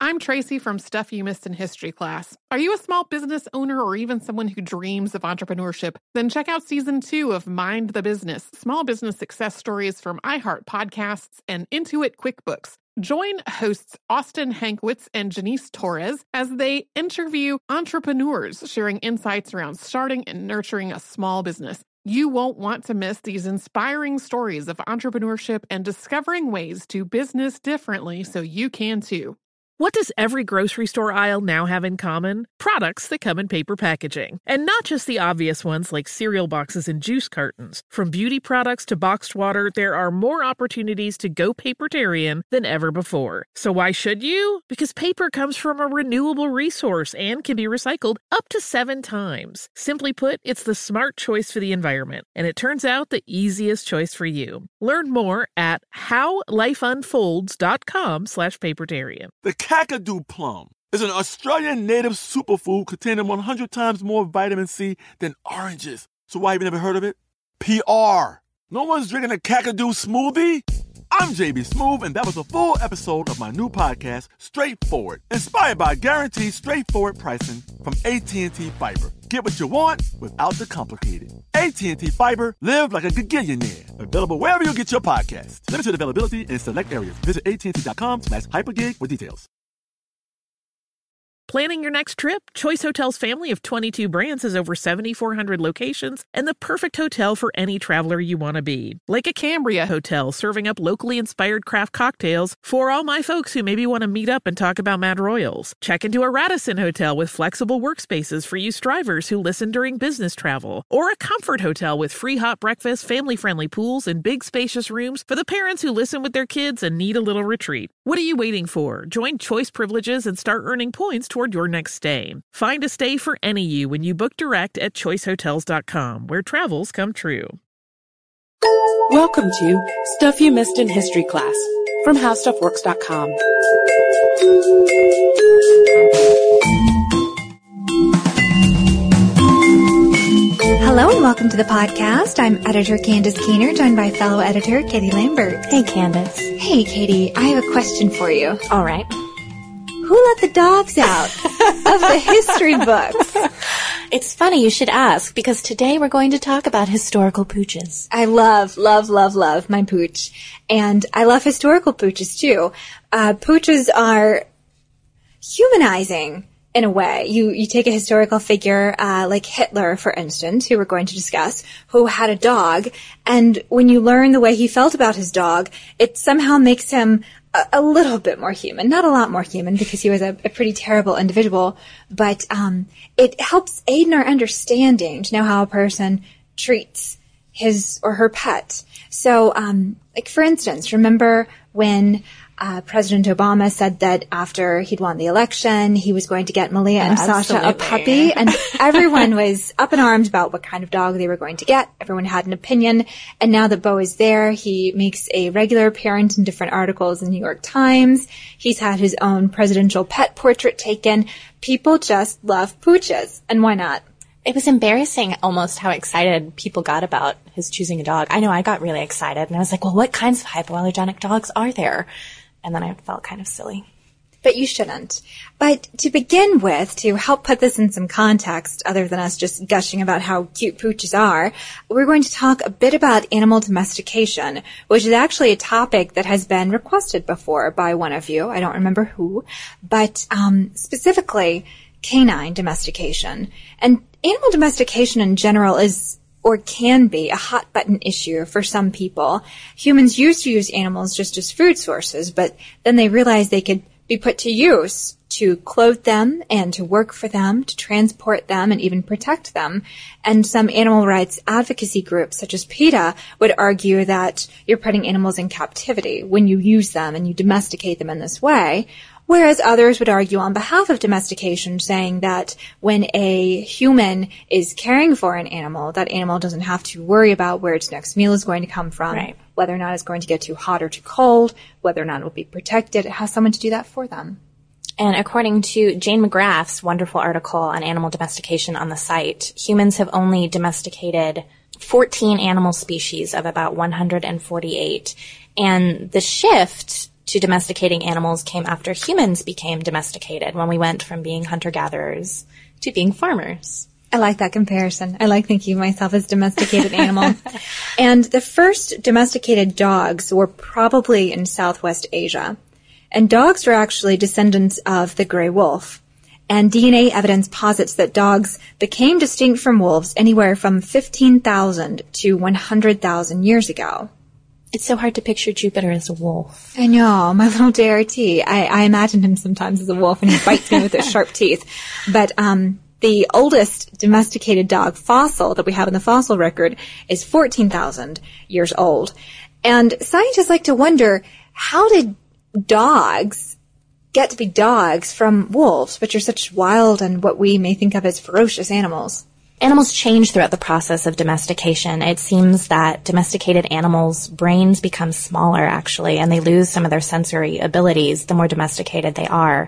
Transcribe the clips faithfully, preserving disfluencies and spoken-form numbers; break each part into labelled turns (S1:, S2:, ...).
S1: I'm Tracy from Stuff You Missed in History Class. Are you a small business owner or even someone who dreams of entrepreneurship? Then check out season two of Mind the Business, small business success stories from iHeart Podcasts and Intuit QuickBooks. Join hosts Austin Hankwitz and Janice Torres as they interview entrepreneurs sharing insights around starting and nurturing a small business. You won't want to miss these inspiring stories of entrepreneurship and discovering ways to business differently so you can too.
S2: What does every grocery store aisle now have in common? Products that come in paper packaging. And not just the obvious ones like cereal boxes and juice cartons. From beauty products to boxed water, there are more opportunities to go papertarian than ever before. So why should you? Because paper comes from a renewable resource and can be recycled up to seven times. Simply put, it's the smart choice for the environment. And it turns out the easiest choice for you. Learn more at howlifeunfolds.com slash papertarian.
S3: The Kakadu plum is an Australian native superfood containing one hundred times more vitamin C than oranges. So why have you never heard of it? P R. No one's drinking a Kakadu smoothie? I'm J B Smoove, and that was a full episode of my new podcast, Straightforward, inspired by guaranteed straightforward pricing from A T and T Fiber. Get what you want without the complicated. A T and T Fiber, live like a gigillionaire. Available wherever you get your podcasts. Limited availability in select areas. Visit AT&T.com slash hypergig for details.
S2: Planning your next trip? Choice Hotels' family of twenty-two brands has over seven thousand four hundred locations and the perfect hotel for any traveler you want to be. Like a Cambria Hotel, serving up locally inspired craft cocktails for all my folks who maybe want to meet up and talk about Mad Royals. Check into a Radisson Hotel with flexible workspaces for you strivers who listen during business travel. Or a Comfort Hotel with free hot breakfast, family-friendly pools, and big spacious rooms for the parents who listen with their kids and need a little retreat. What are you waiting for? Join Choice Privileges and start earning points toward your next stay. Find a stay for any you when you book direct at choice hotels dot com, where travels come true.
S4: Welcome to Stuff You Missed in History Class from how stuff works dot com.
S5: Hello and welcome to the podcast. I'm editor Candace Keener, joined by fellow editor Katie Lambert.
S6: Hey, Candace.
S5: Hey, Katie. I have a question for you.
S6: All right.
S5: Who let the dogs out of the history books?
S6: It's funny you should ask, because today we're going to talk about historical pooches.
S5: I love, love, love, love my pooch. And I love historical pooches, too. Uh, pooches are humanizing in a way. You you take a historical figure uh, like Hitler, for instance, who we're going to discuss, who had a dog, and when you learn the way he felt about his dog, it somehow makes him a, a little bit more human. Not a lot more human, because he was a, a pretty terrible individual, but um, it helps aid in our understanding to know how a person treats his or her pet. So, um, like for instance, remember when Uh, President Obama said that after he'd won the election, he was going to get Malia and Sasha a puppy, and everyone was up in arms about what kind of dog they were going to get. Everyone had an opinion, and now that Bo is there, he makes a regular appearance in different articles in the New York Times. He's had his own presidential pet portrait taken. People just love pooches, and why not?
S6: It was embarrassing almost how excited people got about his choosing a dog. I know I got really excited, and I was like, well, what kinds of hypoallergenic dogs are there? And then I felt kind of silly.
S5: But you shouldn't. But to begin with, to help put this in some context, other than us just gushing about how cute pooches are, we're going to talk a bit about animal domestication, which is actually a topic that has been requested before by one of you. I don't remember who. But um, specifically, canine domestication. And animal domestication in general is or can be a hot button issue for some people. Humans used to use animals just as food sources, but then they realized they could be put to use to clothe them and to work for them, to transport them and even protect them. And some animal rights advocacy groups, such as PETA, would argue that you're putting animals in captivity when you use them and you domesticate them in this way. Whereas others would argue on behalf of domestication, saying that when a human is caring for an animal, that animal doesn't have to worry about where its next meal is going to come from,
S6: right,
S5: whether or not it's going to get too hot or too cold, whether or not it will be protected. It has someone to do that for them.
S6: And according to Jane McGrath's wonderful article on animal domestication on the site, humans have only domesticated fourteen animal species of about one hundred forty-eight. And the shift to domesticating animals came after humans became domesticated, when we went from being hunter-gatherers to being farmers.
S5: I like that comparison. I like thinking of myself as domesticated animal. And the first domesticated dogs were probably in Southwest Asia. And dogs were actually descendants of the gray wolf. And D N A evidence posits that dogs became distinct from wolves anywhere from fifteen thousand to one hundred thousand years ago.
S6: It's so hard to picture Jupiter as a wolf.
S5: I know, my little J R T. I, I imagine him sometimes as a wolf, and he bites me with his sharp teeth. But um the oldest domesticated dog fossil that we have in the fossil record is fourteen thousand years old. And scientists like to wonder, how did dogs get to be dogs from wolves, which are such wild and what we may think of as ferocious animals?
S6: Animals change throughout the process of domestication. It seems that domesticated animals' brains become smaller, actually, and they lose some of their sensory abilities the more domesticated they are.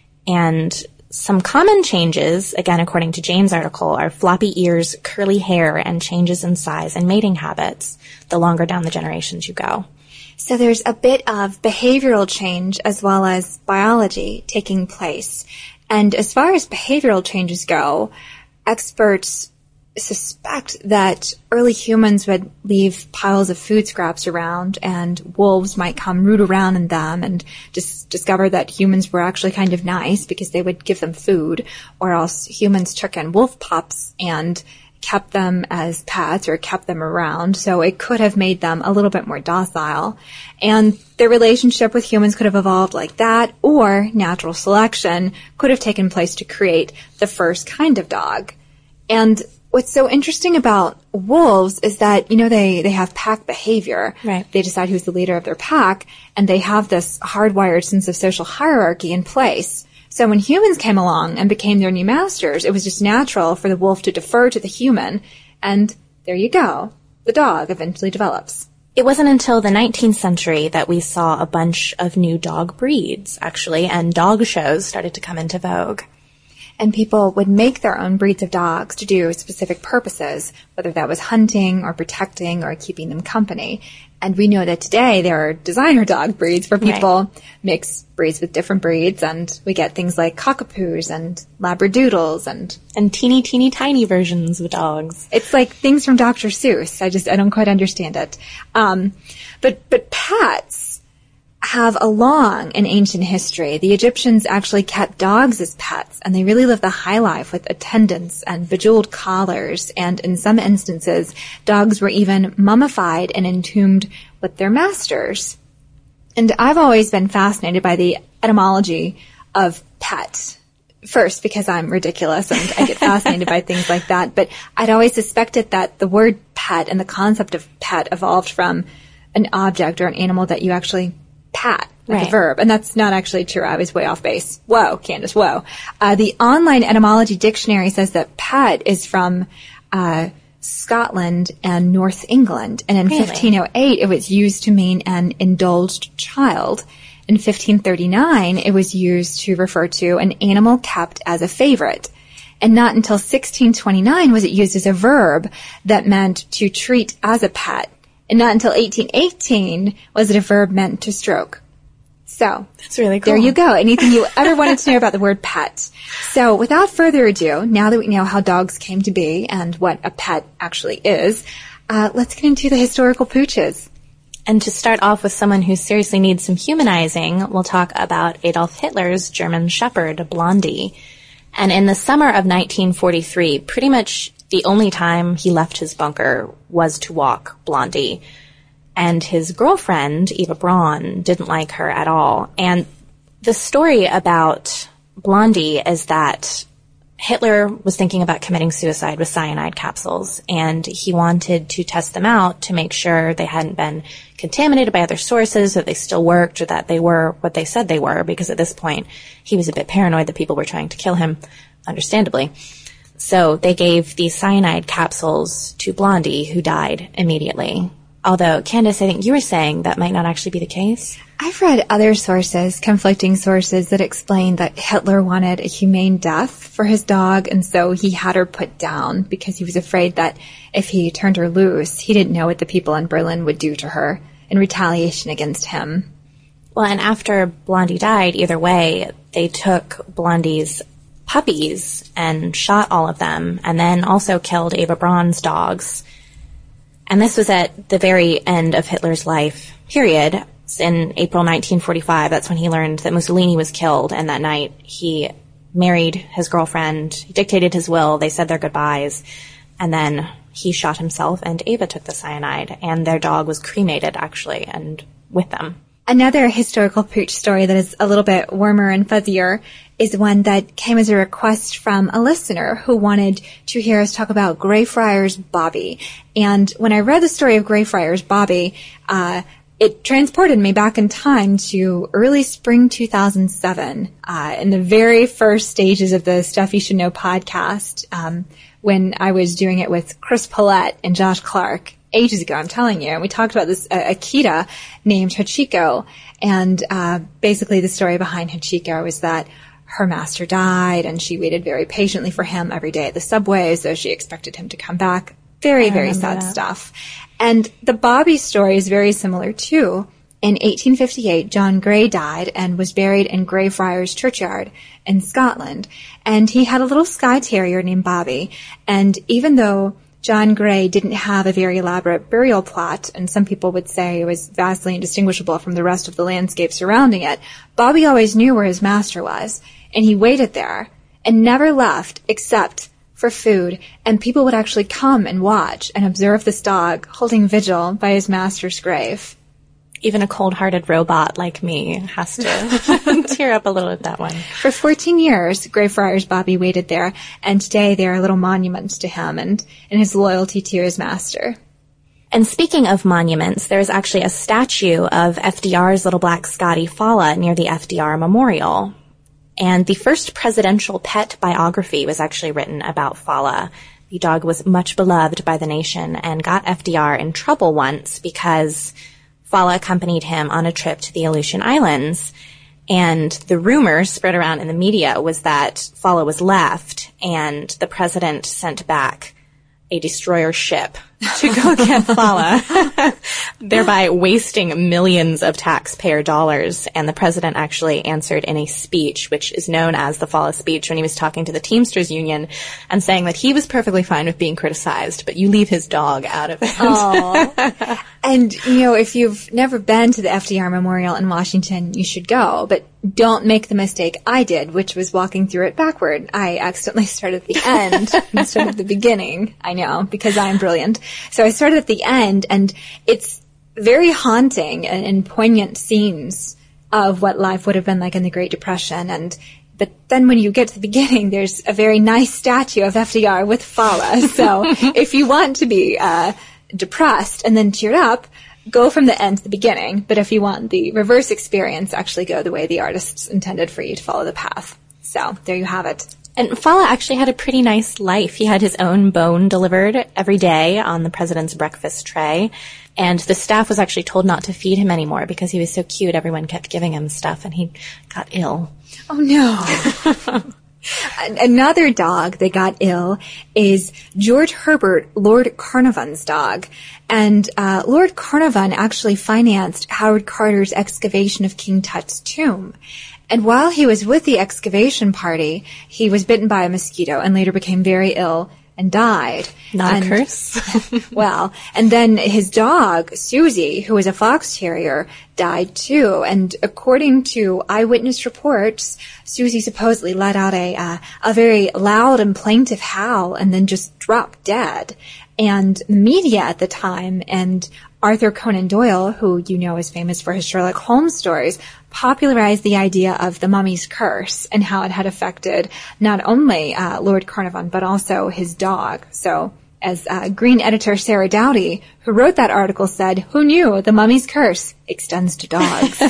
S6: And some common changes, again, according to Jane's article, are floppy ears, curly hair, and changes in size and mating habits the longer down the generations you go.
S5: So there's a bit of behavioral change as well as biology taking place. And as far as behavioral changes go, experts suspect that early humans would leave piles of food scraps around, and wolves might come root around in them and just discover that humans were actually kind of nice because they would give them food, or else humans took in wolf pups and kept them as pets or kept them around. So it could have made them a little bit more docile. And their relationship with humans could have evolved like that, or natural selection could have taken place to create the first kind of dog. And what's so interesting about wolves is that, you know, they, they have pack behavior.
S6: Right.
S5: They decide who's the leader of their pack, and they have this hardwired sense of social hierarchy in place. So when humans came along and became their new masters, it was just natural for the wolf to defer to the human, and there you go. The dog eventually develops.
S6: It wasn't until the nineteenth century that we saw a bunch of new dog breeds, actually, and dog shows started to come into vogue.
S5: And people would make their own breeds of dogs to do specific purposes, whether that was hunting or protecting or keeping them company. And we know that today there are designer dog breeds where people right. mix breeds with different breeds, and we get things like cockapoos and labradoodles and...
S6: And teeny, teeny, tiny versions of dogs.
S5: It's like things from Doctor Seuss. I just, I don't quite understand it. Um, but, but pets have a long and ancient history. The Egyptians actually kept dogs as pets, and they really lived the high life with attendants and bejeweled collars, and in some instances, dogs were even mummified and entombed with their masters. And I've always been fascinated by the etymology of pet. First, because I'm ridiculous and I get fascinated by things like that, but I'd always suspected that the word pet and the concept of pet evolved from an object or an animal that you actually pat, like
S6: right.
S5: a verb. And that's not actually true. I was way off base. Whoa, Candace, whoa. Uh, the online etymology dictionary says that pet is from uh Scotland and North England. And in
S6: really?
S5: fifteen oh eight, it was used to mean an indulged child. In fifteen thirty-nine, it was used to refer to an animal kept as a favorite. And not until sixteen twenty-nine was it used as a verb that meant to treat as a pet. And not until eighteen eighteen was it a verb meant to stroke. So,
S6: that's really cool.
S5: There you go. Anything you ever wanted to know about the word pet. So, without further ado, now that we know how dogs came to be and what a pet actually is, uh, let's get into the historical pooches.
S6: And to start off with someone who seriously needs some humanizing, we'll talk about Adolf Hitler's German Shepherd, Blondie. And in the summer of nineteen forty-three, pretty much the only time he left his bunker was to walk Blondie. And his girlfriend, Eva Braun, didn't like her at all. And the story about Blondie is that Hitler was thinking about committing suicide with cyanide capsules, and he wanted to test them out to make sure they hadn't been contaminated by other sources, that they still worked, or that they were what they said they were, because at this point he was a bit paranoid that people were trying to kill him, understandably. So they gave these cyanide capsules to Blondie, who died immediately. Although, Candace, I think you were saying that might not actually be the case.
S5: I've read other sources, conflicting sources, that explain that Hitler wanted a humane death for his dog, and so he had her put down because he was afraid that if he turned her loose, he didn't know what the people in Berlin would do to her in retaliation against him.
S6: Well, and after Blondie died, either way, they took Blondie's puppies and shot all of them, and then also killed Eva Braun's dogs. And this was at the very end of Hitler's life, period. In April nineteen forty-five, that's when he learned that Mussolini was killed, and that night he married his girlfriend, he dictated his will, they said their goodbyes, and then he shot himself, and Eva took the cyanide, and their dog was cremated, actually, and with them.
S5: Another historical pooch story that is a little bit warmer and fuzzier is one that came as a request from a listener who wanted to hear us talk about Greyfriars Bobby. And when I read the story of Greyfriars Bobby, uh, it transported me back in time to early spring two thousand seven, uh, in the very first stages of the Stuff You Should Know podcast, um, when I was doing it with Chris Paulette and Josh Clark. Ages ago, I'm telling you. And we talked about this uh, Akita named Hachiko. And uh basically the story behind Hachiko was that her master died and she waited very patiently for him every day at the subway as though she expected him to come back. Very, I very sad that. stuff. And the Bobby story is very similar too. In eighteen fifty-eight, John Gray died and was buried in Greyfriars Churchyard in Scotland. And he had a little Skye Terrier named Bobby. And even though John Gray didn't have a very elaborate burial plot, and some people would say it was vastly indistinguishable from the rest of the landscape surrounding it, Bobby always knew where his master was, and he waited there, and never left except for food, and people would actually come and watch and observe this dog holding vigil by his master's grave.
S6: Even a cold-hearted robot like me has to tear up a little at that one.
S5: For fourteen years, Greyfriars Bobby waited there, and today they are little monuments to him and, and his loyalty to his master.
S6: And speaking of monuments, there's actually a statue of F D R's little black Scotty Fala near the F D R Memorial. And the first presidential pet biography was actually written about Fala. The dog was much beloved by the nation and got F D R in trouble once because Fala accompanied him on a trip to the Aleutian Islands, and the rumor spread around in the media was that Fala was left, and the president sent back a destroyer ship to go get Fala, thereby wasting millions of taxpayer dollars. And the president actually answered in a speech, which is known as the Fala speech, when he was talking to the Teamsters Union and saying that he was perfectly fine with being criticized, but you leave his dog out of it.
S5: Aww. And, you know, if you've never been to the F D R Memorial in Washington, you should go. But don't make the mistake I did, which was walking through it backward. I accidentally started at the end instead of the beginning. I know, because I'm brilliant. So I started at the end, and it's very haunting and, and poignant scenes of what life would have been like in the Great Depression. And but then when you get to the beginning, there's a very nice statue of F D R with Fala. So if you want to be uh depressed and then teared up, go from the end to the beginning. But if you want the reverse experience, actually go the way the artists intended for you to follow the path. So there you have it.
S6: And Fala actually had a pretty nice life. He had his own bone delivered every day on the president's breakfast tray. And the staff was actually told not to feed him anymore because he was so cute. Everyone kept giving him stuff, and he got ill.
S5: Oh, no. Another dog that got ill is George Herbert, Lord Carnarvon's dog. And uh, Lord Carnarvon actually financed Howard Carter's excavation of King Tut's tomb. And while he was with the excavation party, he was bitten by a mosquito and later became very ill and died.
S6: Not
S5: and,
S6: a curse.
S5: Well, and then his dog, Susie, who was a fox terrier, died too. And according to eyewitness reports, Susie supposedly let out a uh, a very loud and plaintive howl and then just dropped dead. And media at the time and Arthur Conan Doyle, who you know is famous for his Sherlock Holmes stories, popularized the idea of the mummy's curse and how it had affected not only uh, Lord Carnarvon, but also his dog. So, as uh, Green editor Sarah Dowdy, who wrote that article, said, "Who knew the mummy's curse extends to dogs?"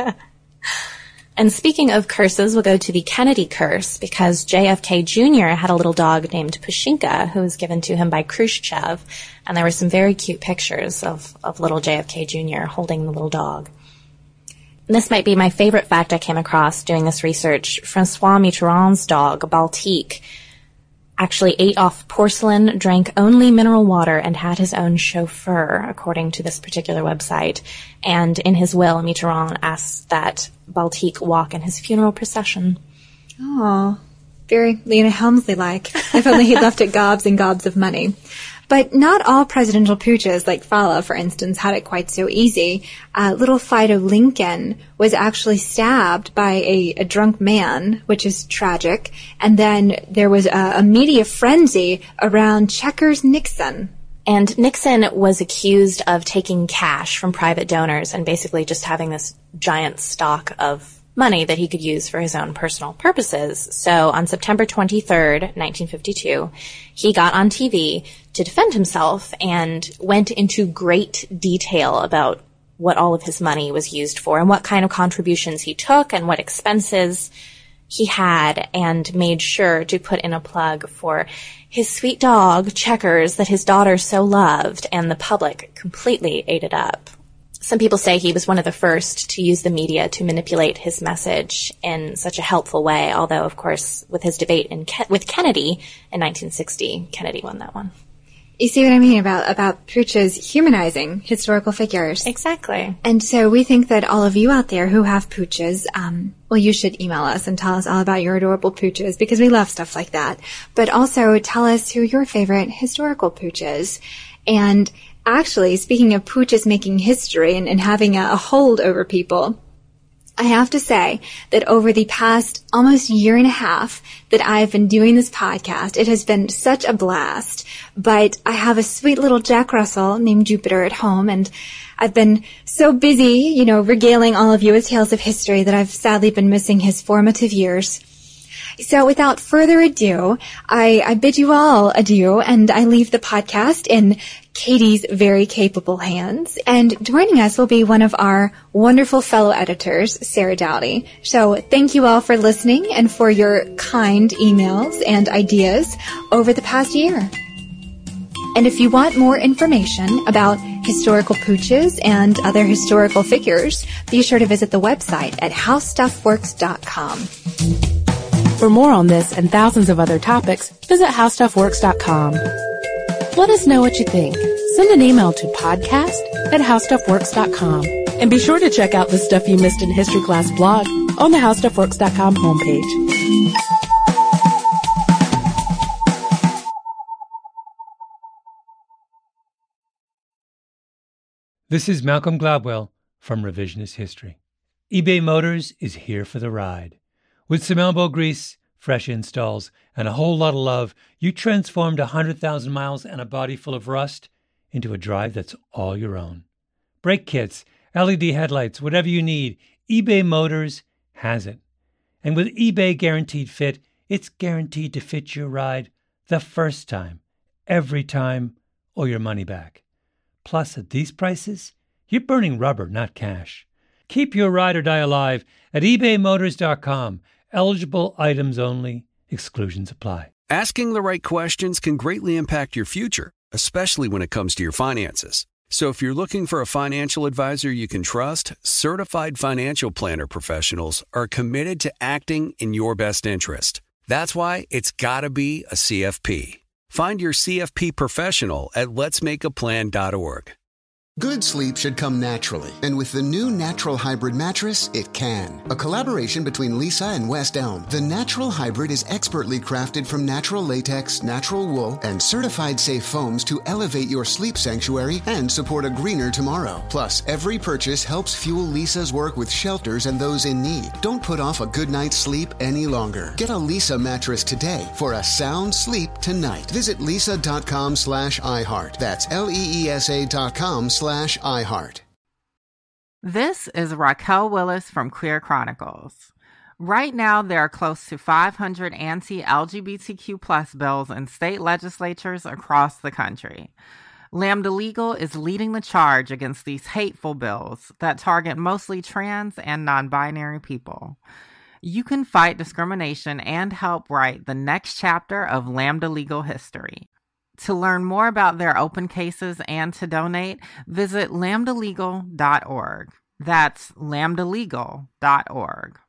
S6: And speaking of curses, we'll go to the Kennedy curse, because J F K Junior had a little dog named Pushinka, who was given to him by Khrushchev, and there were some very cute pictures of, of little J F K Junior holding the little dog. And this might be my favorite fact I came across doing this research. Francois Mitterrand's dog, Baltique, actually ate off porcelain, drank only mineral water, and had his own chauffeur, according to this particular website. And in his will, Mitterrand asks that Baltique walk in his funeral procession.
S5: Oh, very Lena Helmsley-like. If only he'd left it gobs and gobs of money. But not all presidential pooches, like Fala, for instance, had it quite so easy. Uh, little Fido Lincoln was actually stabbed by a, a drunk man, which is tragic. And then there was a, a media frenzy around Checkers Nixon.
S6: And Nixon was accused of taking cash from private donors and basically just having this giant stock of money that he could use for his own personal purposes. So on September twenty-third, nineteen fifty-two, he got on T V to defend himself and went into great detail about what all of his money was used for and what kind of contributions he took and what expenses he had, and made sure to put in a plug for his sweet dog, Checkers, that his daughter so loved, and the public completely ate it up. Some people say he was one of the first to use the media to manipulate his message in such a helpful way, although, of course, with his debate in Ke- with Kennedy in nineteen sixty, Kennedy won that one.
S5: You see what I mean about, about pooches humanizing historical figures.
S6: Exactly.
S5: And so we think that all of you out there who have pooches, um, well, you should email us and tell us all about your adorable pooches, because we love stuff like that. But also tell us who your favorite historical pooches. And actually, speaking of pooches making history and, and having a, a hold over people, I have to say that over the past almost year and a half that I've been doing this podcast, it has been such a blast. But I have a sweet little Jack Russell named Jupiter at home, and I've been so busy, you know, regaling all of you with tales of history that I've sadly been missing his formative years. So without further ado, I, I bid you all adieu, and I leave the podcast in Katie's very capable hands. And joining us will be one of our wonderful fellow editors, Sarah Dowdy. So thank you all for listening and for your kind emails and ideas over the past year. And if you want more information about historical pooches and other historical figures, be sure to visit the website at how stuff works dot com.
S4: For more on this and thousands of other topics, visit how stuff works dot com. Let us know what you think. Send an email to podcast at how stuff works dot com. And be sure to check out the Stuff You Missed in History Class blog on the how stuff works dot com homepage.
S7: This is Malcolm Gladwell from Revisionist History. eBay Motors is here for the ride. With some elbow grease, fresh installs, and a whole lot of love, you transformed one hundred thousand miles and a body full of rust into a drive that's all your own. Brake kits, L E D headlights, whatever you need, eBay Motors has it. And with eBay Guaranteed Fit, it's guaranteed to fit your ride the first time, every time, or your money back. Plus, at these prices, you're burning rubber, not cash. Keep your ride or die alive at ebay motors dot com. Eligible items only. Exclusions apply.
S8: Asking the right questions can greatly impact your future, especially when it comes to your finances. So if you're looking for a financial advisor you can trust, certified financial planner professionals are committed to acting in your best interest. That's why it's got to be a C F P. Find your C F P professional at lets make a plan dot org.
S9: Good sleep should come naturally, and with the new Natural Hybrid mattress, it can. A collaboration between Lisa and West Elm, the Natural Hybrid is expertly crafted from natural latex, natural wool, and certified safe foams to elevate your sleep sanctuary and support a greener tomorrow. Plus, every purchase helps fuel Lisa's work with shelters and those in need. Don't put off a good night's sleep any longer. Get a Lisa mattress today for a sound sleep tonight. Visit lisa.com slash iHeart. That's L-E-E-S-A dot com slash iHeart.
S10: This is Raquel Willis from Queer Chronicles. Right now, there are close to five hundred anti-L G B T Q plus bills in state legislatures across the country. Lambda Legal is leading the charge against these hateful bills that target mostly trans and non-binary people. You can fight discrimination and help write the next chapter of Lambda Legal history. To learn more about their open cases and to donate, visit lambda legal dot org. That's lambda legal dot org.